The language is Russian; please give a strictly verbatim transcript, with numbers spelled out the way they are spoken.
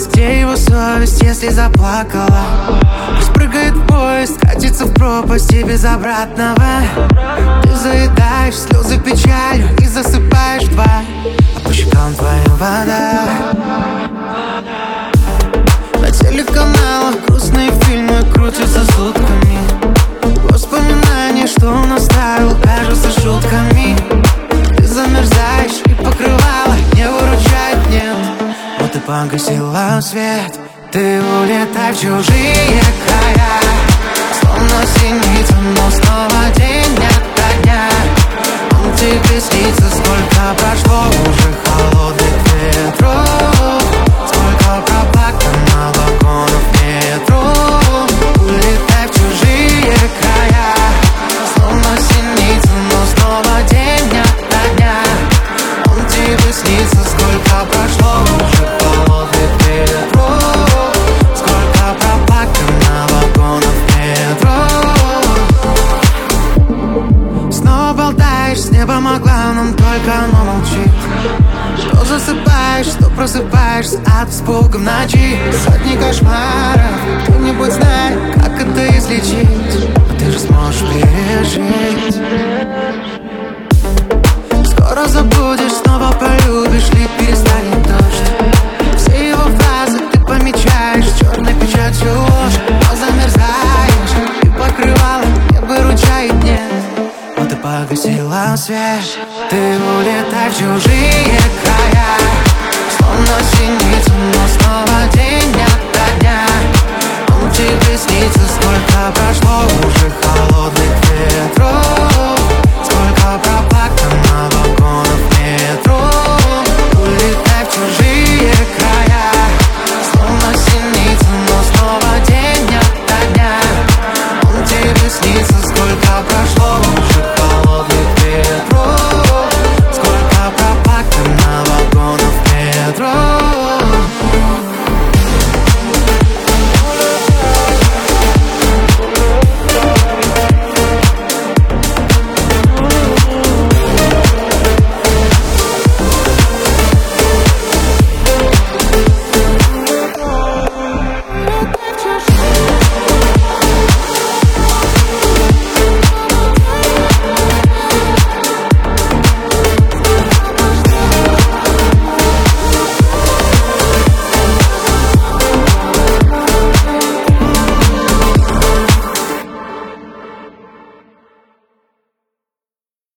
Где его совесть, если заплакала? Пусть прыгает в поезд, катится в пропасть и без обратного. Ты заедаешь слезы печалью и засыпаешь в два, а по щекам твоим вода. На телеканалах грустные фильмы крутятся сутками. Воспоминания, что он оставил, кажутся шутками. Ты замерзаешь и покрывало не выручает, нет. Вот и погасила свет. Ты улетай в чужие края, словно синица, но снова день ото дня. Он тебе снится, сколько прошло уже холодных ветров, сколько проплакано вагонов метро. Улетай в чужие края, словно синица, но снова день ото дня. Он тебе снится, сколько прошло уже холодных ветров, сколько проплакано вагонов метро. Снова болтаешь с небом о главном, только оно молчит. Что засыпаешь, что просыпаешься от испуга в ночи. Сотни кошмаров, кто-нибудь знает, как это излечить. А ты же сможешь пережить. Скоро забудешь, снова полюбишь, лить перестанет дождь. Все его фразы ты помечаешь черной печатью ложь. Но замерзаешь и покрывало не выручает, нет. Вот и погасила свет. Ты улетай в чужие края, словно синица, но снова день ото дня. Он тебе снится, сколько прошло уже холодных ветров,